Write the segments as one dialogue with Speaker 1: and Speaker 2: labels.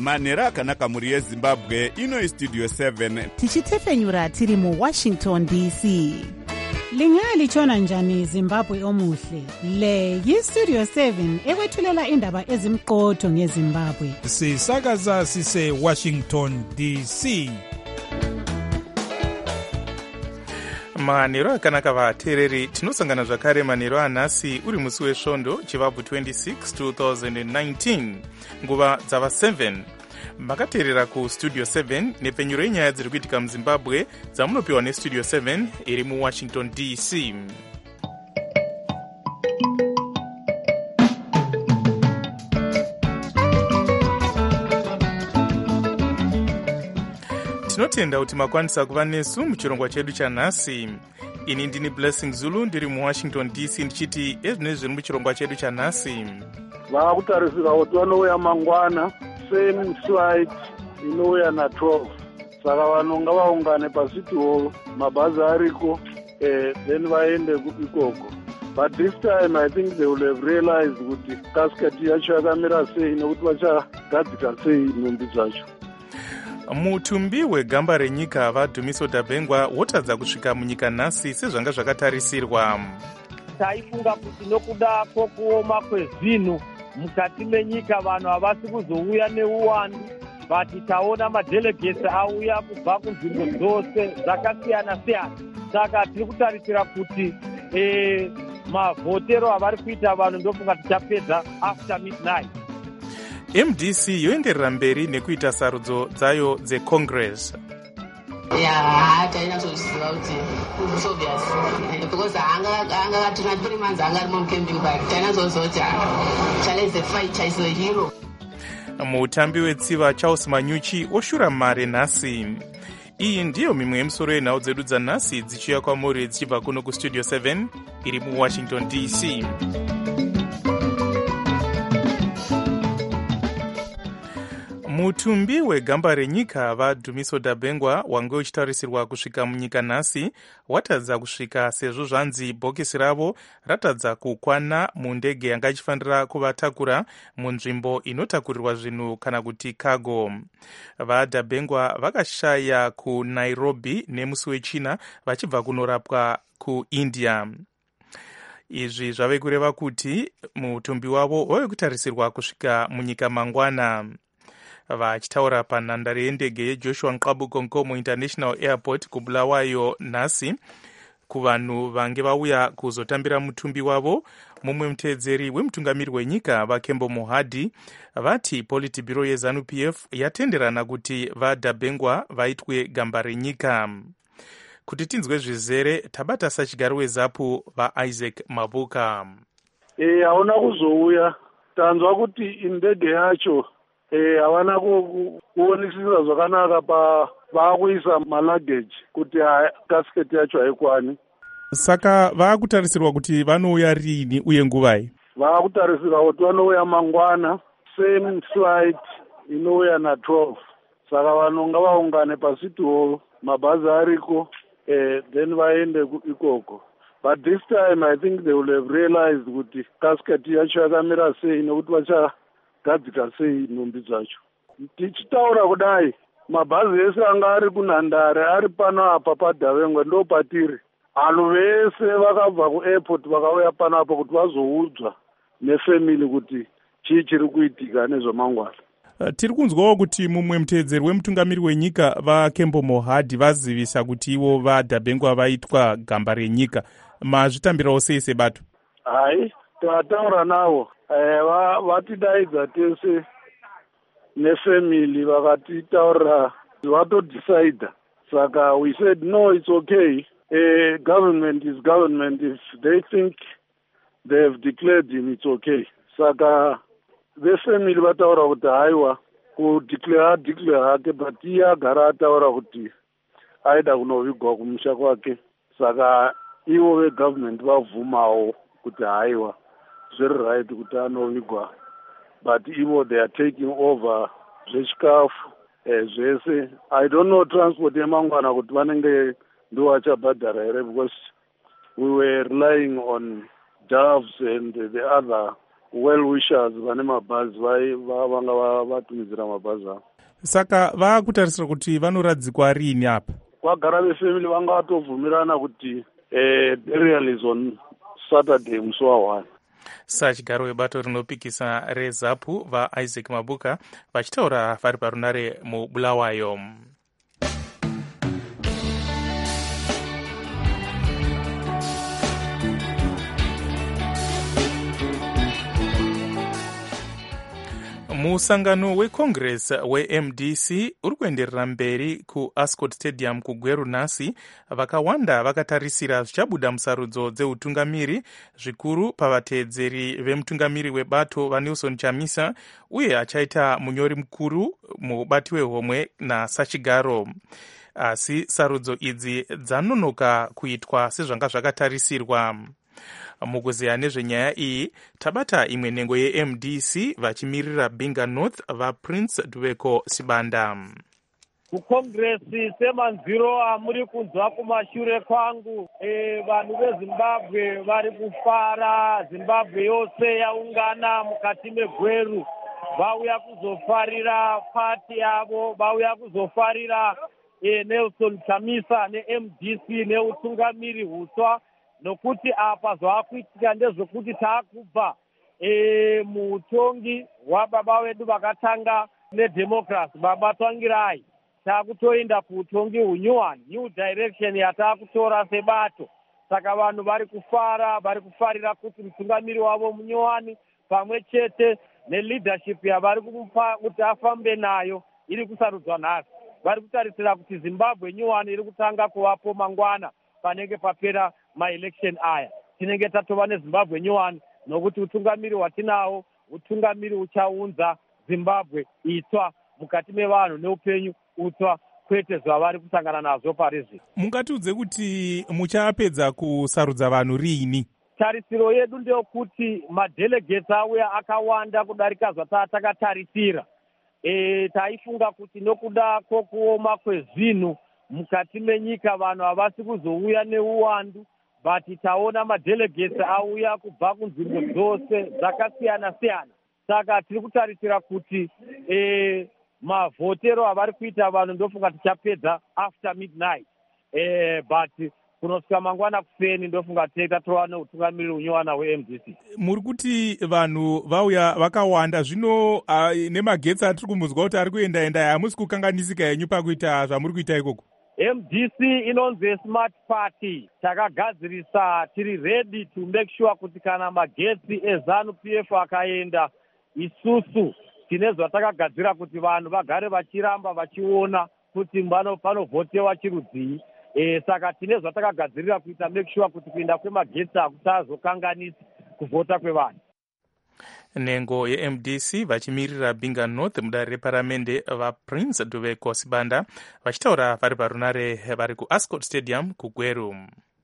Speaker 1: manhero akanaka mhuri yezimbabwe. Ino istudio 7
Speaker 2: tichitefenyura tiri muwashington dc. Lingalitshona njani Zimbabwe omuhle? Le yistudio 7 ekwethulela indaba ezimqotho ngeZimbabwe.
Speaker 3: Sisakaza sise Washington DC.
Speaker 4: Manhero akanaka vateereri, tinosangana zvakare manhero anhasi uri musi wesvondo chivabvu 26 2019 nguva dzava 7. Makateerera kustudio 7 nepfenyuro yenyaya dziri kuitika muzimbabwe dzamunopiwa nestudio 7 iri muwashington dc. Tinotenda kuti makwanisa kuva nesu muchirongwa chedu chanhasi. Ini ndini Blessing Zulu ndiri muwashington dc ndichiti ezvinezvi zviri muchirongwa chedu chanhasi.
Speaker 5: Vakutarisira kuti vanouya mangwana same flight inouya na12, saka vanonga vaungane pacity hall, mabhazi ariko, then vaende ikoko. But this time I think they will have realized kuti casket yacho yakamira sei nekuti vachagadzika sei nhumbi dzacho.
Speaker 4: Mutumbi wegamba renyika vaDhumiso Dabengwa wotadza kusvika munyika nhasi sezvanga zvakatarisirwa.
Speaker 6: Taifunga kuti nokuda kwokuoma kwezvinhu mukati menyika vanhu havasi kuzouya neuwandu, but taona madelegates auya kubva kunzvimbo dzose dzakasiyana siyana. Saka tiri kutarisira kuti mavhotero avari kuita vanhu ndofunga tichapedza after midnight.
Speaker 4: MDC yoenderera mberi nekuita sarudzo dzayo dzecongress.
Speaker 7: Taina zvoziva kuti it's obvious because anga 3 months anga ari mucamping, but taina zozoti challenge the fight chaiso hero.
Speaker 4: Mutambi wetsiva Charles Manyuchi oshura mare nhasi. Iyi ndiyo mimwe yemisoro yenhau dzedu dzanhasi dzichiuya kwamuri dzichibva kuno kustudio 7 iri muwashington dc. Mutumbi wegamba renyika vaDhumiso Dabengwa wange uchitarisirwa kusvika munyika nhasi watadza kusvika sezvo zvanzi bhokisi ravo ratadza kukwana mundege yanga ichifanira kuvatakura munzvimbo inotakurirwa zvinhu kana kuti cargo. VaDabengwa vakashaya kuNairobi nemusi wechina vachibva kunorapwa kuIndia. Izvi zvave kureva kuti mutumbi wavo wave kutarisirwa kusvika munyika mangwana. Vachitaura panhandare yendege yeJoshua Nqabuko Nkomo International Airport kuBulawayo nhasi kuvanhu vange vauya kuzotambira mutumbi wavo, mumwe muteedzeri wemutungamiri wenyika vaKembo Mohadi vati Politburo yeZANU-PF yatenderana kuti vaDabengwa vaitwe gamba renyika. Kuti tinzwe zvizere tabata sachigaro weZAPU vaIsaac Mabuka.
Speaker 5: Hauna kuzouya, tanzwa kuti indege yacho havana kuonisisa zvakanaka vakuisa malageji kuti kasiketi yacho haikwani.
Speaker 4: Saka vakutarisirwa kuti vanouya rini uye nguvai?
Speaker 5: Vakutarisira kuti vanouya mangwana same flight inouya na12, saka vanonga vaungane pacity hall, mabhazi ariko, then vaende ikoko. But this time I think they will have realized kuti kasiketi yacho yakamira sei nekuti vachagadzika sei nhumbi dzacho. Tichitaura kudai, mabhazi ese anga ari kunhandare ari pano apa paDabengwa ndo patiri. Vanhu vese vakabva kuairport vakauya pano apa kuti vazoudzwa nefamily kuti chii chiri kuitika nezvamangwana.
Speaker 4: Tiri kunzwawo kuti mumwe muteedzeri wemutungamiri wenyika vaKembo Mohadi vazivisa kuti ivo vaDabengwa vaitwa gamba renyika. Mazvitambirawo sei sebato?
Speaker 5: Hai, tataura navo. Vatidaidza tese nefamily vakatitaurira vatodecide. Saka we said no, it's okay. Government is government. If they think they have declared him, it's okay. Saka the family vataura kuti haiwa kudeclare hake, but iye agara ataura kuti aida kunovigwa kumusha kwake. Saka ivo vegovernment vabvumawo kuti haiwa zviri right kuti anovigwa, but ivo they are taking over zvechikafu zvese. I don't know transport yemangwana kuti vanenge ndo vachabhadhara here, because we were relying on doves and the other well wishers vane mabhazi vanga vatumidzira mabhazi avo.
Speaker 3: Saka vakutarisira kuti vanoradzikwa riini apa?
Speaker 5: Vagara vefamily vanga vatovhumirana kuti burial is on Saturday musi wa1.
Speaker 4: Sachigaro webato rinopikisa reZAPU vaIsaac Mabuka vachitaura vari parunare muBulawayo. Musangano weCongress weMDC uri kuenderera mberi kuAscot Stadium kuGweru nhasi. Vakawanda vakatarisira zvichabuda musarudzo dzeutungamiri, zvikuru pavateedzeri vemutungamiri webato vaNelson Chamisa uye achaita munyori mukuru mubati wehomwe naSachigaro. Asi sarudzo idzi dzanonoka kuitwa sezvanga zvakatarisirwa. Mukuziya nezvenyaya iyi tabata imwe nhengo yeMDC vachimirira Binga North vaPrince Duveko Sibanda.
Speaker 6: Kukongresi semanziro amuri kunzwa kumashure kwangu, vanhu veZimbabwe vari kufara. Zimbabwe yose yaungana mukati meGweru, vauya kuzofarira pati yavo, vauya kuzofarira Nelson Chamisa neMDC neutungamiri huswa. Nokuti apa zvaakuitika ndezvekuti taakubva muutongi hwababa vedu vakatanga nedemocracy, baba Tsvangirai, taakutoenda kuutongi hunyuwani, new direction yataakutora sebato. Saka vanhu vari kufarira kuti mutungamiri wavo munyuwani pamwe chete neleadership yavari kumupa kuti afambe nayo iri kusarudzwa nhasi. Vari kutarisira kuti Zimbabwe nyuwani iri kutanga kuvapo mangwana panenge papera maelection aya. Tinenge tatova neZimbabwe nyuwani nokuti utungamiri hwatinawo utungamiri uchaunza Zimbabwe itsva mukati mevanhu neupenyu utsva, kwete zvavari kusangana nazvo parizvi.
Speaker 3: Mungatiudze kuti muchapedza kusarudza vanhu riini?
Speaker 6: Tarisiro yedu ndeyokuti madelegates auya akawanda kudarika zvatakatarisira. Taifunga kuti nokuda kwokuoma kwezvinhu mukati menyika vanhu havasi kuzouya neuwandu, but taona madelegates auya kubva kunzvimbo dzose dzakasiyana siyana. Saka tiri kutarisira kuti mavhotero avari kuita vanhu ndofunga tichapedza after midnight, but kunosvika mangwana kuseni ndofunga tatova neutungamiri unyuwana weMDC.
Speaker 3: Muri kuti vanhu vauya vakawanda, zvino nemagetsi atiri kumuzwa kuti ari kuenda hamusi kukanganisika yenyu pakuita zvamuri kuita ikoko?
Speaker 6: MDC inonzi smart party. Takagadzirisa, tiri ready to make sure kuti kana magetsi eZANU PF akaenda, isusu tine zvatakagadzira kuti vanhu vagare vachiramba vachiona kuti panovhotewa chirudzii. Saka tine zvatakagadzirira kuita make sure kuti kuenda kwemagetsi hakusazokanganisi kuvhota kwevanhu.
Speaker 4: Nhengo yeMDC vachimirira Binga North mudare reparamende vaPrince Duveko Sibanda vachitaura vari parunare vari kuAscot Stadium kuGweru.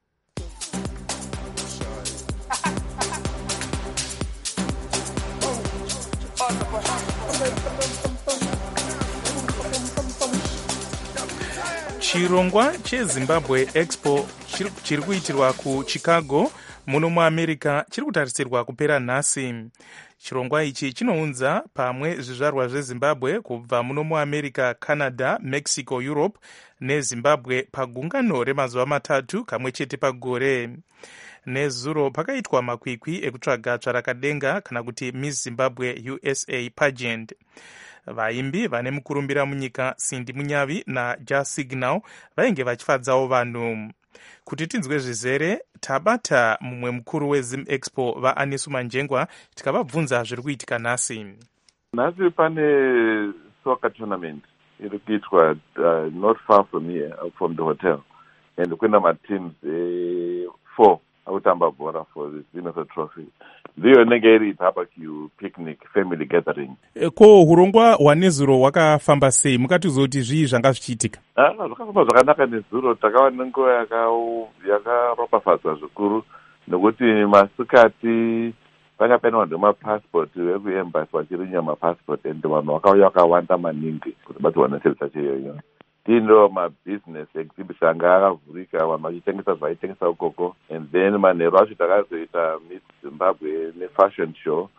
Speaker 4: Chirongwa cheZimbabwe Expo chiri kuitirwa kuChicago muno muAmerica chiri kutarisirwa kupera nhasi. Chirongwa ichi chinounza pamwe zvizvarwa zveZimbabwe kubva muno muAmerica, Canada, Mexico, Europe neZimbabwe pagungano remazuva matatu kamwe chete pagore. Nezuro pakaitwa makwikwi ekutsvaga tsvarakadenga kana kuti Miss Zimbabwe USA pageant. Vaimbi vane mukurumbira munyika Cindy Munyavi naJasignal vainge vachifadzawo vanhu. Kuti tinzwe zvizere, tabata mumwe mukuru weZimExpo vaAnisu Manjengwa tikavabvunza zviri kuitika nhasi.
Speaker 8: Nhasi pane soccer tournament iri kuitwa not far from here, from the hotel, and kuenda mateams 4 akutamba bhora for the Zinosa Trophy. Ndiyo inenge iri barbecue picnic family gathering.
Speaker 3: Ko hurongwa hwaNezuro hwakafamba sei? Mukatiudza kuti zvii zvanga zvichiitika?
Speaker 8: Zvakafamba zvakanaka Nezuro, takava nenguva yakaropafadza zvikuru nekuti masikati vakapenwa nemapassport vekuembassy vachirinya mapassport, and vanhu vakauya vakawanda maningi kuti batirwa neservice iyoyo. Tindo mabusiness exhibition anga akavhurika, vanhu vachitengesa zvaitengesa ukoko, and then manheru acho takazoita Miss Zimbabwe nefashion show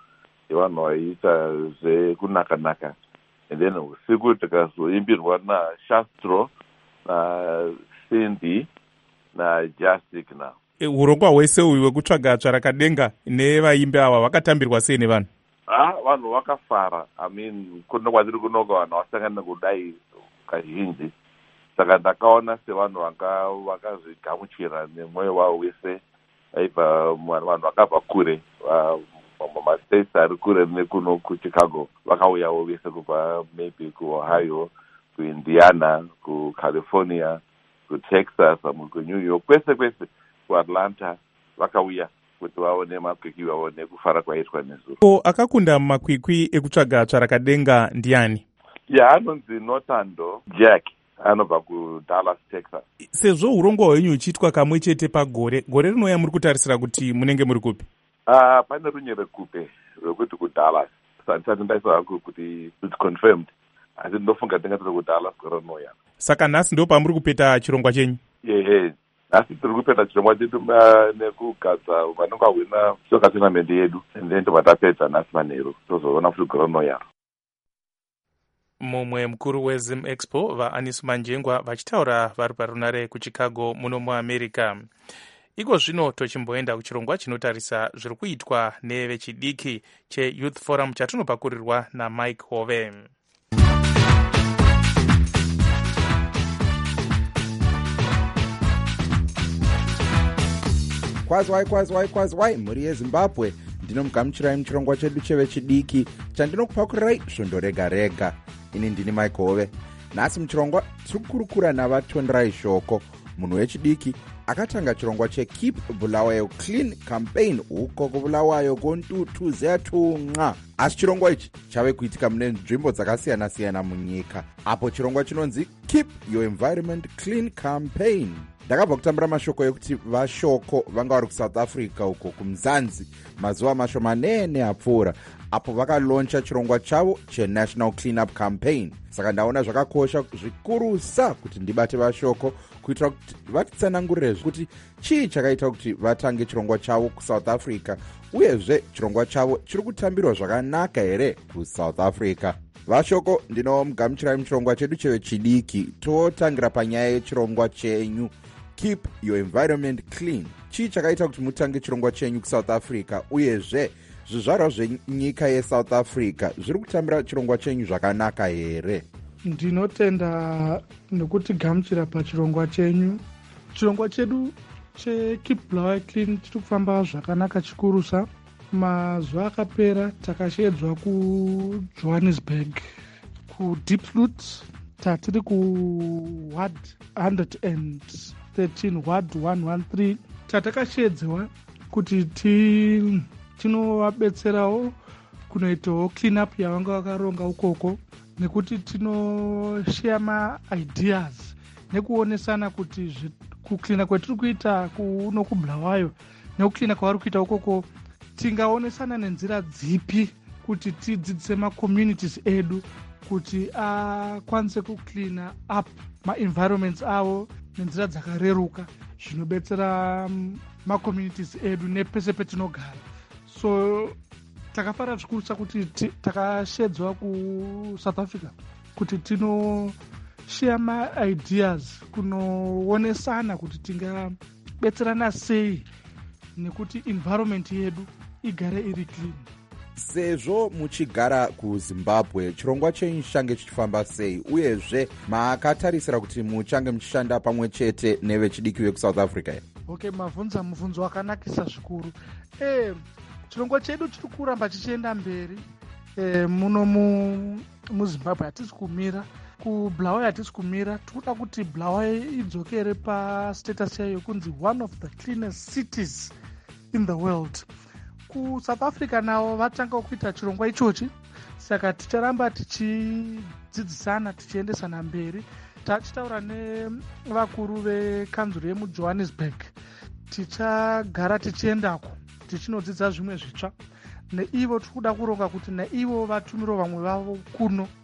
Speaker 8: yevanhu vaiita zvekunaka-naka. And then usiku tikazoimbirwa naShastro naCindy naJustic now.
Speaker 3: Urongwa hwese uyu hwekutsvaga tsvarakadenga nevaimbi ava vakatambirwa sei nevanhu?
Speaker 8: Vanhu vakafara. I mean, kuno kwatiri kunoka vanhu vasangana kudai kazhinji. Saka ndakaona sevanhu vakazvigamuchira nemwoyo wavo wese. Aibva vanhu vakabva kure, mastates ari kure nekuno kuChicago vakauyawo vese kubva maybe kuOhio, kuIndiana, kuCalifornia, kuTexas, kuNew York, kwese kuAtlanta vakauya kuti vaone makwikwi, vaone kufara kwaitwa nezuro.
Speaker 3: Akakunda makwikwi ekutsvaga tsvarakadenga ndiani?
Speaker 8: Anonzi Notando Jack, anobva kuDallas, Texas.
Speaker 3: Sezvo urongwa hwenyu uchiitwa kamwe chete pagore, gore rinouya muri kutarisira kuti munenge muri kupi?
Speaker 8: Pane runyere kupe rwekuti kuDallas. Sandisati ndaisa hako kuti it's confirmed. Asi ndofunga tingatiri kuDallas gore rinouya.
Speaker 3: Saka nhasi ndo pamuri kupeta chirongwa chenyu?
Speaker 8: Nhasi tiri kupeta chirongwa chedu nekugadza vanenge vahwina soka tournament yedu. And then vatapedza nhasi manheru tozoona futi gore rinouya.
Speaker 4: Mumwe mukuru weZim Expo vaAnis Manjengwa vachitaura vari parunare kuChicago muno muAmerica. Iko zvino tochimboenda kuchirongwa chinotarisa zviri kuitwa nevechidiki cheYouth Forum chatinopakurirwa naMike Hove.
Speaker 9: Kwazwai mhuri yeZimbabwe, ndinomugamuchirai muchirongwa chedu chevechidiki chandinokupakurirai svondo rega rega. Ini ndini Mike Hove. Nhasi muchirongwa tiri kukurukura navatonderai shoko munhu wechidiki akatanga chirongwa cheKeep Bulawayo Clean Campaign uko kubulawayo kontutuze yatunga. Asi chirongwa ichi chave kuitika mune nzvimbo dzakasiyana-siyana munyika, apo chirongwa chinonzi Keep Your Environment Clean Campaign. Ndakabva kutambira mashoko ekuti vashoko vanga vari kuSouth Africa uko kumzanzi mazuva mashomanene apfuura, apo vakaloncha chirongwa chavo cheNational Cleanup Campaign. Saka ndaona zvakakosha zvikurusa kuti ndibate vashoko kuitira kuti vatitsanangurire kuti chii chakaita kuti vatange chirongwa chavo kuSouth Africa, uyezve chirongwa chavo chiri kutambirwa zvakanaka here kuSouth Africa. Vashoko, ndinomugamuchirai muchirongwa chedu chevechidiki. Totangira panyaya yechirongwa chenyu Keep Your Environment Clean. Chii chakaita kuti mutange chirongwa chenyu kuSouth Africa, uyezve zvizvarwa zvenyika yeSouth Africa zviri kutambira chirongwa chenyu zvakanaka here?
Speaker 10: Ndinotenda nekuti gamuchira pachirongwa chenyu. Chirongwa chedu cheKeep Bulawayo Clean chiri kufamba zvakanaka chikurusa. Mazuva akapera takashedzwa kuJohannesburg, kuDeepsloot, tatiri kuWard 113, Ward 113. Tatakashedzwa kuti tinovabetserawo kunoitawo clean up yavanga vakaronga ukoko, nekuti tinoshare maideas nekuonesana kuti kuklina kwetiri kuita kuno kuBulawayo nekuklina kwavari kuita ukoko tingaonesana nenzira dzipi kuti tidzidzise macommunities edu kuti akwanise kucleana up maenvironments avo nenzira dzakareruka zvinobetsera macommunities edu nepese petinogara. So takafara zvikurusa kuti takashedzwa kuSouth Africa kuti tinoshare maideas kunoonesana kuti tingabetserana sei nekuti environment yedu igare iri clean.
Speaker 9: Sezvo muchigara kuZimbabwe, chirongwa chenyu chichange chichifamba sei, uyezve makatarisira kuti muchange muchishanda pamwe chete nevechidiki vekuSouth Africa?
Speaker 10: Okay, mavhunza muvhunzo wakanakisa zvikuru. Chirongwa chedu chiri kuramba chichienda mberi. Muno muZimbabwe hatisi kumira, kuBulawayo hatisi kumira. Tikuda kuti Bulawayo idzokere pastatus yayo kunzi one of the cleanest cities in the world. KuSouth Africa navo vatanga kuita chirongwa ichochi, saka ticharamba tichidzidzisana tichiendesana mberi. Tachitaura nevakuru vekanzuro yemuJohannesburg, tichagara tichiendako tichinodzidza zvimwe zvitsva neivo. Tiri kuda kuronga kuti naivo vatumiro vamwe vavo kuno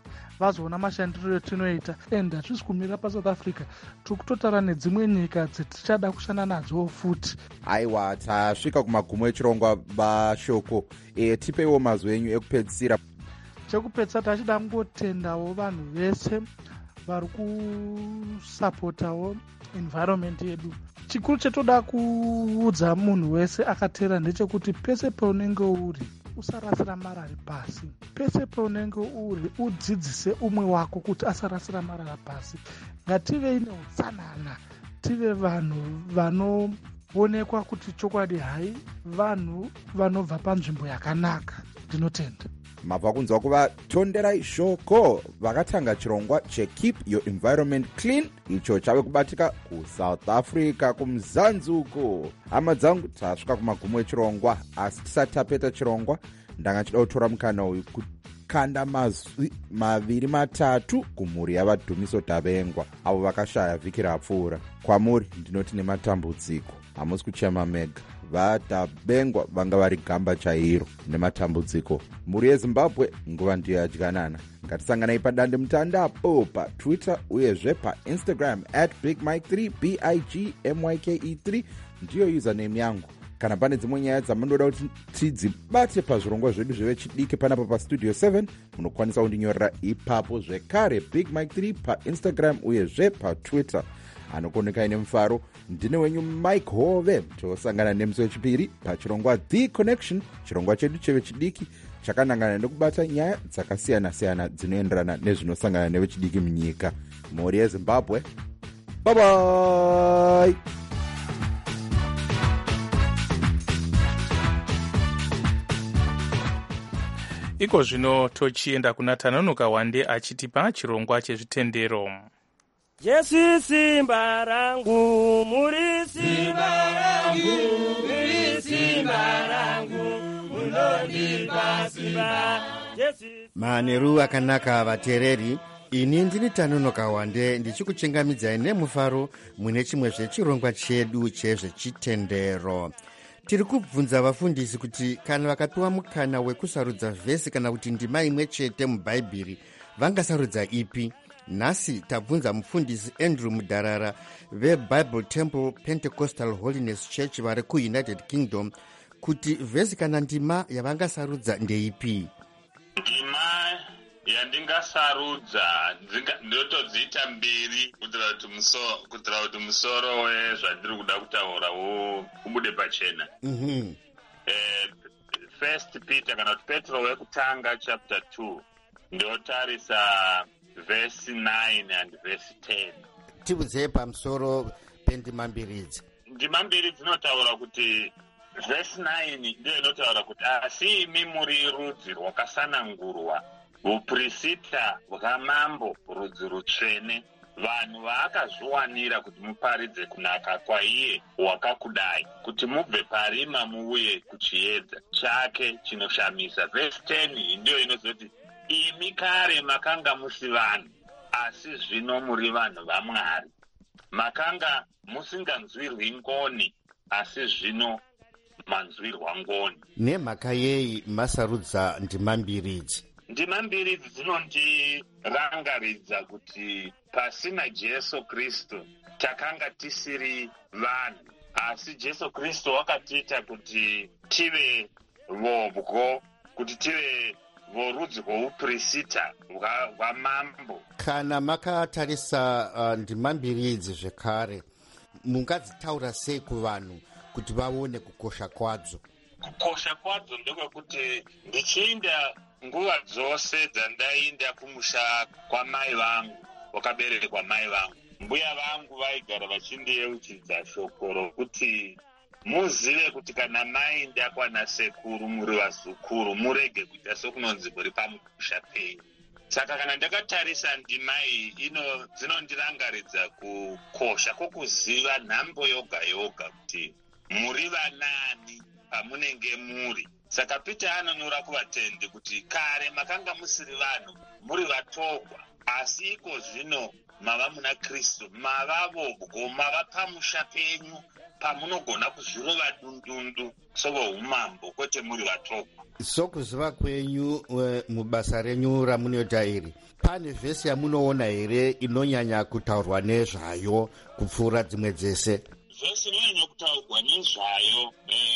Speaker 10: vazoona mashandiro etinoita. And hatisi kumira pasouth africa, tiri kutotaura nedzimwe nyika dzetichada kushanda nadzo futi.
Speaker 9: Aiwa, tasvika kumagumo echirongwa vashoko. Tipeiwo mazwi enyu ekupedzisira.
Speaker 10: Chekupedzisa tachida kungotendawo vanhu vese vari kusapotawo environment yedu. Chikuru chetoda kuudza munhu wese akatera ndechekuti pese paunenge uri usarasira marari pasi. Pese paunenge uri udzidzise umwe wako kuti asarasira marara pasi. Ngativei neutsanana, tive vanhu vanoonekwa kuti chokwadi hai vanhu vanobva panzvimbo yakanaka. Ndinotenda.
Speaker 9: Mabva kunzwa kuvatonderai shoko vakatanga chirongwa chekeep your environment clean, icho chave kubatika kuSouth Africa, kumuzanzuko. Hama dzangu, tasvika kumagumo echirongwa, asi tisati tapeta chirongwa ndanga chida kutora mukana uyu kukanda mazwi maviri matatu kumhuri yavadhumiso Dabengwa, avo vakashaya vhiki rapfuura. Kwamuri ndinoti nematambudziko, hamusi kuchema mega. VaDabengwa vanga vari gamba chairo nematambudziko. Mhuri yeZimbabwe nguva ndiyo yadyanana. Ngatisanganai padande mutandapo paTwitter uyezve paInstagram @BigMike3 BIGMYKE3 ndiyo username yangu. Kana pane dzimwe nyaya dzamunoda kuti tidzibate pazvirongwa zvedu zvevechidiki panapa pastudio 7, munokwanisa kundinyorera ipapo zvekare BigMike3 paInstagram uyezve paTwitter. Anokoneka ine mufaro, ndine wenyu Mike Hove. Tosangana nemusi wechipiri pachirongwa The Connection, chirongwa chedu chevechidiki chakanangana nekubata nyaya dzakasiyana-siyana dzinoenderana nezvinosangana nevechidiki munyika. Mhuri yeZimbabwe, bye bye.
Speaker 4: Iko zvino tochienda kuna Tanonoka Wande achitipa chirongwa chezvitendero.
Speaker 11: Jesu simba rangu, muri simba rangu, muri simba rangu, munondipa simba. Manheru akanaka vateereri, ini ndini Tanonoka Wande ndichikuchengamidzai nemufaro mune chimwe zvechirongwa chedu chezvechitendero. Tiri kubvunza vafundisi kuti kana vakapiwa mukana wekusarudza vhesi kana kuti ndima imwe chete mubhaibheri vangasarudza ipi? Nhasi tabvunza mufundisi Andrew Mudharara veBible Temple Pentecostal Holiness Church vari kuUnited Kingdom kuti vhesi kana ndima yavangasarudza ndeipi.
Speaker 12: Ndima yandingasarudza ndotodziita mbiri kuitira kuti musoro wezvandiri kuda kutaura ubude pachena. First Peter kana kuti Petro wekutanga chapter 2 ndotarisa verse 9 and verse 10.
Speaker 11: Tibudzei pamusoro pendima mbiri idzi.
Speaker 12: Ndima mbiri dzinotaura kuti verse 9 ndiyo inotaura kuti asi imi muri rudzi rwakasanangurwa, uprista hwamambo, rudzi rutsvene, vanhu vaakazviwanira kuti muparidze kunaka kwaiye wakakudai, kuti mubve parima muuye kuchiedza chake chinoshamisa. Verse 10 ndiyo inozoti imi kare makanga musi vanhu, asi zvino muri vanhu vaMwari. Makanga musinganzwirwi ngoni, asi zvino manzwirwa ngoni.
Speaker 11: Nemhaka yei masarudza ndima mbiri idzi?
Speaker 12: Ndima mbiri idzi dzinondirangaridza kuti pasina Jesu Kristu takanga tisiri vanhu, asi Jesu Kristu wakatiita kuti tive vobwo, kuti tive vorudzi rwouprista hwamambo.
Speaker 11: Kana makatarisa ndima mbiri idzi zvekare, mungadzitaura sei kuvanhu kuti vaone kukosha kwadzo?
Speaker 12: Kukosha kwadzo ndokwekuti ndichiinda nguva dzose dzandainda kumusha kwamai vangu, wakaberekwa mai vangu, mbuya vangu vaigara vachindiyeuchidza shoko rokuti muzive kuti kana maenda kwana sekuru muri vazukuru, murege kuita sokunonzi muri pamusha penyu. Saka kana ndakatarisa ndima iyi dzinondirangaridza kukosha kwokuziva nhambo yoga yoga kuti muri vanani pamunenge muri. Saka Peter anonyora kuvatendi kuti kare makanga musiri vanhu, muri vatorwa, asi iko zvino mava muna Kristu, mava vobwo, mava pamusha penyu pamunogona kuzvirova dundundu seveumambo kwete muri vatogwa.
Speaker 13: Sokuziva kwenyu mubasa renyu ramunoita iri, pane vhesi yamunoona here inonyanya kutaurwa nezvayo kupfuura dzimwe dzese?
Speaker 12: Vhesi inonyanya kutaurwa nezvayo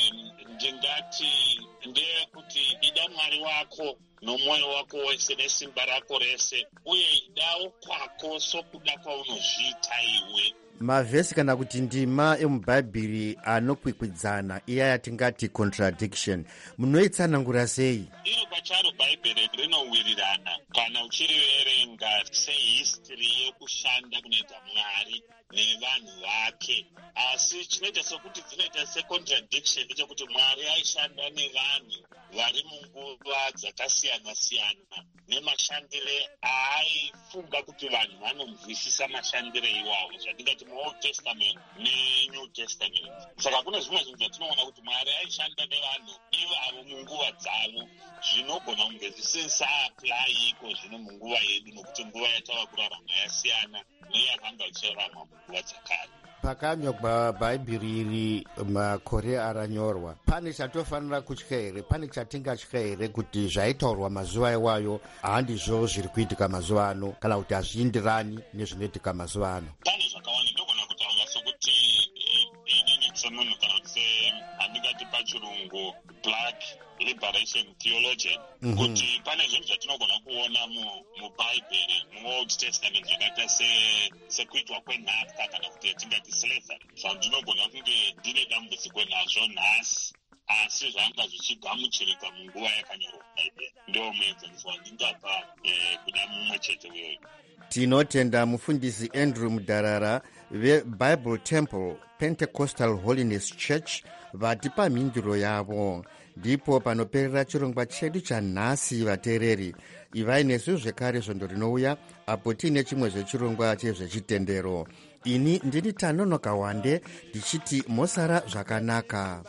Speaker 12: ndingati ndeyekuti ida Mwari wako nomwoyo wako wese nesimba rako rese, uye idawo kwako sokuda kwaunozviita iwe.
Speaker 13: Mavhesi kana kuti ndima emubhaibheri anokwikwidzana, iya yatingati contradiction, munoitsanangura sei?
Speaker 12: Iro pacharo bhaibheri rinowirirana kana uchiriverenga sehistory yekushanda kunoita Mwari nevanhu vake, asi chinoita sekuti dzinoita secontradiction ndechekuti Mwari aishanda nevanhu vari munguva dzakasiyana-siyana nemashandire aaifunga kuti vanhu vanomvisisa mashandire iwawo, zvatingati muOld Testament neNew Testament. Saka kune zvimwe zvinhu zvatinoona kuti Mwari aishanda nevanhu ivavo munguva dzavo, zvinogona kunge zvisisaaplaiko zvino munguva yedu, nokuti nguva yatava kurarama yasiyana neyakanga ichirarama munguva dzakare.
Speaker 13: Pakanyorwa bhaibheri iri makore aranyorwa, pane chatofanira kutya here? Pane chatingatya here kuti zvaitaurwa mazuva iwayo handizvo zviri kuitika mazuva ano, kana kuti hazviindirani nezvinoitika mazuva ano?
Speaker 12: Pane zvakawanda ndogona kutaura sokuti inini semunhu kana kuti handingati pachirungu black liberation theologian, kuti pane zvinhu zvatinogona kuona mubhaibheri muOld Testament zvakaita sekuitwa kwenhaka kana kuti yatingati slavery, zvandinogona kunge ndine dambudziko nazvo nhasi, asi zvanga zvichigamuchirika munguva yakanyorwa bhaibheri. Ndo muenzaniso wandingapa kuda mumwe chete weyo.
Speaker 13: Tinotenda mufundisi Andrew Mudharara veBible Temple Pentecostal Holiness Church vatipa mhinduro yavo. Ndipo panoperera chirongwa chedu chanhasi vateereri. Ivai nesu zvekare svondo rinouya apo tiine chimwe zvechirongwa chezvechitendero. Ini ndini Tanonoka Wande ndichiti mosara zvakanaka.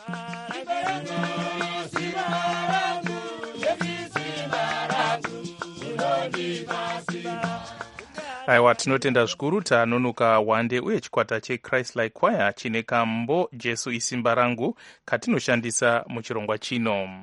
Speaker 4: Aiwa, tinotenda zvikuru Tanonoka Wande uye chikwata cheChrist Like Choir chine kambo Jesu isimba rangu katinoshandisa muchirongwa chino.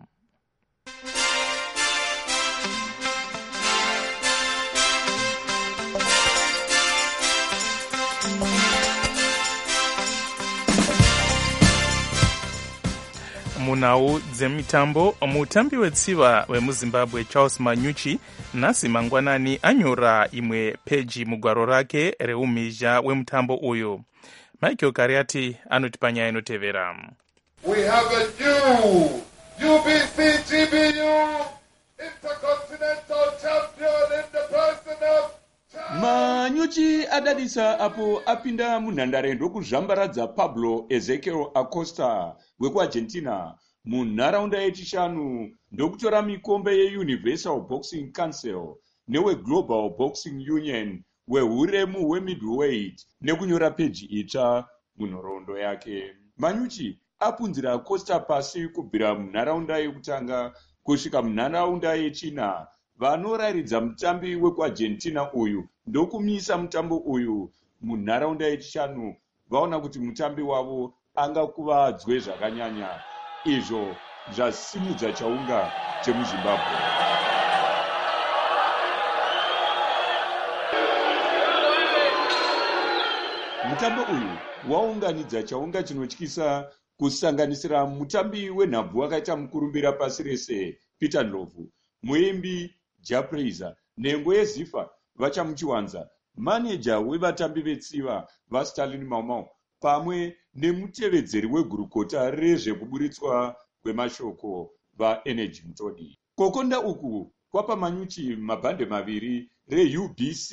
Speaker 4: Munhau dzemitambo, mutambi wetsiva wemuZimbabwe Charles Manyuchi nhasi mangwanani anyora imwe peji mugwaro rake reumhizha wemutambo uyu. Michael Kariati anotipa nyaya inotevera.
Speaker 14: We have a new UBC-GBU Intercontinental Champion in the person of
Speaker 15: Manyuchi adadisa apo apinda munhandare ndokuzvambaradza Pablo Ezequiel Acosta wekuArgentina munharaunda yechishanu ndokutora mikombe yeUniversal Boxing Council neweGlobal Boxing Union wehuremu hwemiddleweight nekunyora peji itsva munhoroondo yake. Manyuchi apunzira Acosta pasi kubvira munharaunda yekutanga kusvika munharaunda yechina. Vanoraridza mutambi wekuArgentina uyu ndokumisa mutambo uyu munharaunda yechishanu vaona kuti mutambi wavo angakuvadzwe zvakanyanya, izvo zvasimudza chaunga chemuZimbabwe. Mutambo uyu waunganidza chaunga chinotyisa kusanganisira mutambi wenhabvu wakaita mukurumbira pasi rese Peter Ndlovu, muimbi Japraiser, nhengo yeZifa vachamuchiwanza, maneja wevatambi vetsiva vaStalin Maumau pamwe nemutevedzeri wegurukota rezvekuburitswa kwemashoko vaEnergy Mutodi. Kokonda uku kwapa Manyuchi mabhande maviri reUBC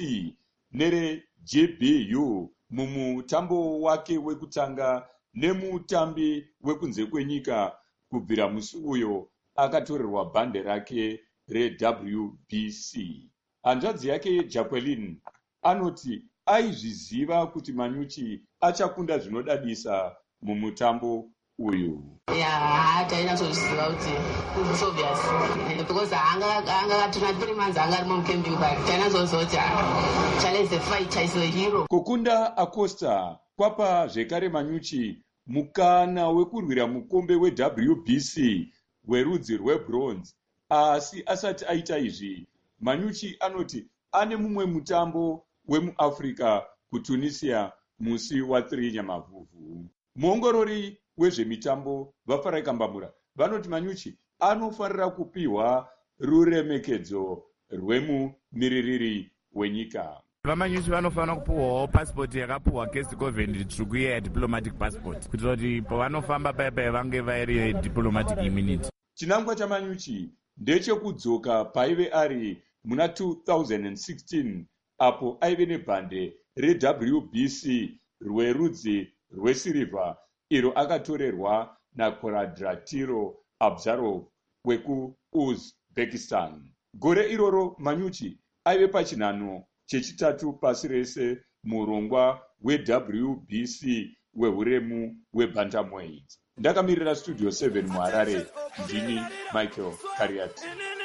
Speaker 15: nereJBU mumutambo wake wekutanga nemutambi wekunze kwenyika. Kubvira musi uyo akatorerwa bhande rake reWBC. Hanzvadzi yake Jacqueline anoti aizviziva kuti Manyuchi achakunda zvinodadisa mumutambo uyu.
Speaker 7: Tainazozviziva kuti it's obvious because anga 3 months anga ari mumucamping but tainazozoti Charles the fight is a hero.
Speaker 15: Kukunda Acosta kwapa zvekare Manyuchi mukana wekurwira mukombe weWBC werudzi rwebronze. Asi asati aita izvi, Manyuchi anoti ane mumwe mutambo wemuAfrica kuTunisia musi wa3 Nyamavhuvhu. Muongorori wezvemitambo vaFarai Kambamura vanoti Manyuchi anofanira kupiwa ruremekedzo rwemumiririri wenyika.
Speaker 16: Vamanyuchi vanofanira kupuwawo passport yakapuhwa Gesi Government tsvuku iya diplomatic passport kuitira kuti pavanofamba paipai vange vairi diplomatic immunity.
Speaker 15: Chinangwa chaManyuchi ndechekudzoka paive ari muna 2016 apo aive nebhande reWBC rwerudzi rwesirivha iro akatorerwa naKoradratiro Abzarov wekuUzbekistan. Gore iroro Manyuchi aive pachinhano chechitatu pasi rese murongwa weWBC wehuremu webantamweight. Ndakamirira Studio 7 muHarare, ndini Michael Kariati.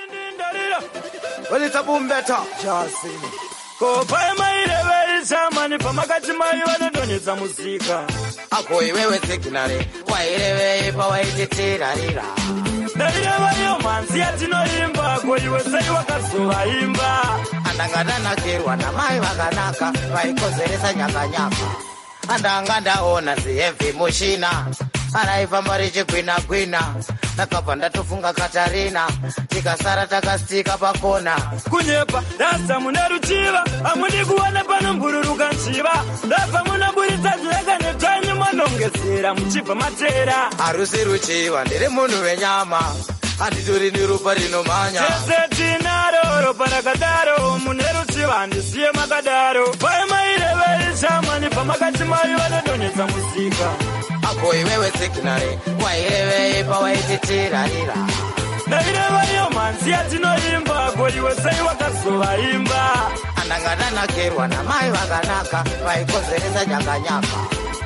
Speaker 11: Kopai maireveri chamani pamakati mai vanodonhedza muzika.
Speaker 17: Ako iwewe signare wairevei pawaitetirarira.
Speaker 11: Ndaireva iyo manzi yatinoimba, ko iwe sei wakazovaimba.
Speaker 17: Andangadanakirwa namai vakanaka vaikozeresa nyakanyaka. Andanga ndaona zihevhi mushina araifamba richigwina-gwina. Ndakabva ndatofunga Katarina, tikasara takastika pakona.
Speaker 11: Kunyepa ndasa mune ruchiva, hamudi kuwana panombururuka njiva. Ndabva munaburitsa zveka nedzvanyu manongedzera muchibva matera.
Speaker 17: Harusi ruchiva, ndiri munhu wenyama, handitori neropa rinomhanya.
Speaker 11: Tese tinaro ropa rakadaro, mune ruchiva handisiye makadaro. Pai maireveri chamani pamakati mai vanodonhedza muzika.
Speaker 17: Ako iwewe signare wairevei pawaitetirarira.
Speaker 11: Ndaireva iyo manzi yatinoimba, ko iwe sei wakazovaimba.
Speaker 17: Andangadanakirwa namai vakanaka vaikozeresa nyakanyaka.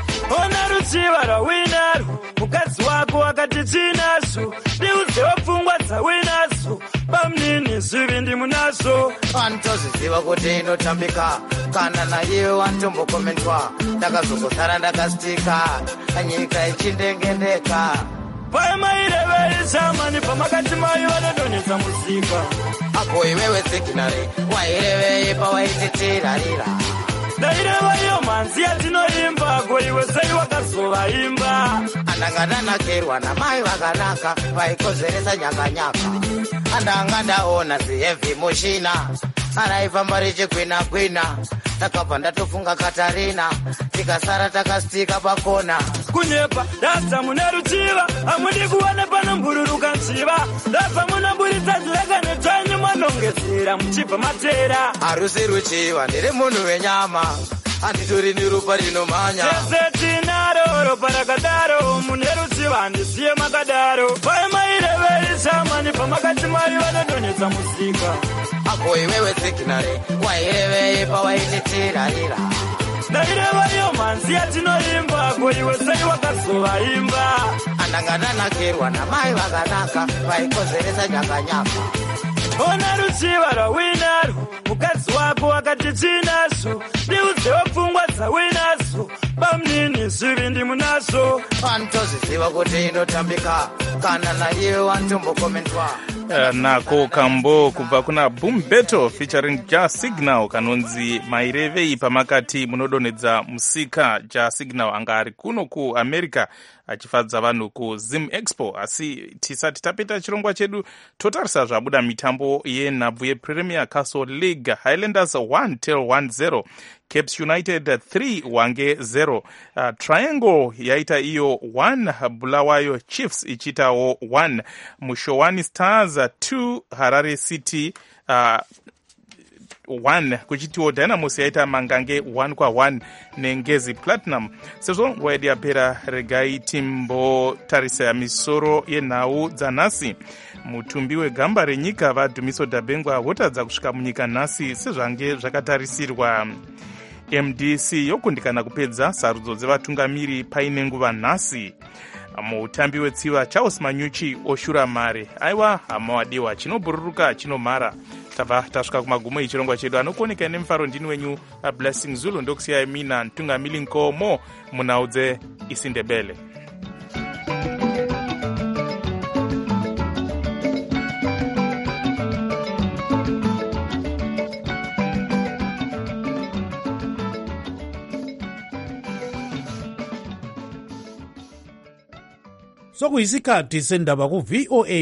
Speaker 11: Ona ruchiva rwawinaru, mukadzi wako akati chinazvo. Ndiudzewo pfungwa dzawinazo, pamunini zvivindi munazvo.
Speaker 17: Vanotozviziva kuti inotambika, kana naiwe wanitombokomentwa. Ndakazongosara ndakastika, nyika ichindengendeka.
Speaker 11: Pai maireveri chamani pamakati mai vanodonhedza muzika.
Speaker 17: Ako iwewe signare wairevei pawaitetirarira.
Speaker 11: Ndaireva iyo manzi yatinoimba, ko iwe sei wakazovaimba.
Speaker 17: Andangadanakirwa namai vakanaka vaikozeresa nyakanyaka. Andanga ndaona zihevhi mushina araifamba richigwina-gwina. Ndakabva ndatofunga Katarina, tikasara takastika pakona.
Speaker 11: Kunyepa ndasa mune ruchiva, hamudi kuwana panombururuka njiva. Ndabva munaburitsa zveka nedzvanyu manongedzera muchibva matera.
Speaker 17: Harusi ruchiva, ndiri munhu wenyama, handitori neropa rinomhanya.
Speaker 11: Tese tinaro ropa rakadaro, mune ruchiva handisiye makadaro. Pai maireveri chamani pamakati mai vanodonhedza muzika.
Speaker 17: Ako iwewe signare wairevei pawaitetirarira.
Speaker 11: Ndaireva iyo manzi yatinoimba, ko iwe sei wakazovaimba.
Speaker 17: Andangadanakirwa namai vakanaka vaikozeresa nyakanyaka.
Speaker 11: Ona ruchiva rwawinaru, mukadzi wako akati chinazvo. Ndiudzewo pfungwa dzawinazo, pamunini zvivindi munazvo.
Speaker 17: Vanotozviziva kuti inotambika, kana naiwe wanitombokomentwa.
Speaker 4: Nako kambo kubva kuna Boom Battle featuring Ja Signal kanonzi mairevei pamakati munodonhedza musika. Ja Signal anga ari kuno kuAmerica achifadza vanhu kuZim Expo. Asi tisati tapeta chirongwa chedu totarisa zvabuda mitambo yenhabvu yePremier Castle League. Highlanders 1-10, Caps United 3 wange 0. Triangle yaita iyo 1, Bulawayo Chiefs ichitawo 1. Mushowani Stars 2, Harare City 1, kuchitiwo Dynamos yaita Mangange 1-1 neNgezi Platinum. Sezvo nguva yedu yapera, regai timbotarisa misoro yenhau dzanhasi. Mutumbi wegamba renyika vaDhumiso Dabengwa votadza kusvika munyika nhasi sezvange zvakatarisirwa. MDC yokundikana kupedza sarudzo dzevatungamiri paine nguva nhasi. mutambi wetsiva Charles Manyuchi oshura mare. Aiwa hama wadiwa, chinobhururuka chinomhara. Tabva tasvika kumagumo echirongwa chedu. Anokuoneka nemufaro ndini wenyu Blessing Zulu, ndokusiyai mina Ntungamili Nkomo munhau dzeIsindebele.
Speaker 18: Sokuyisikhathi sendaba ku VOA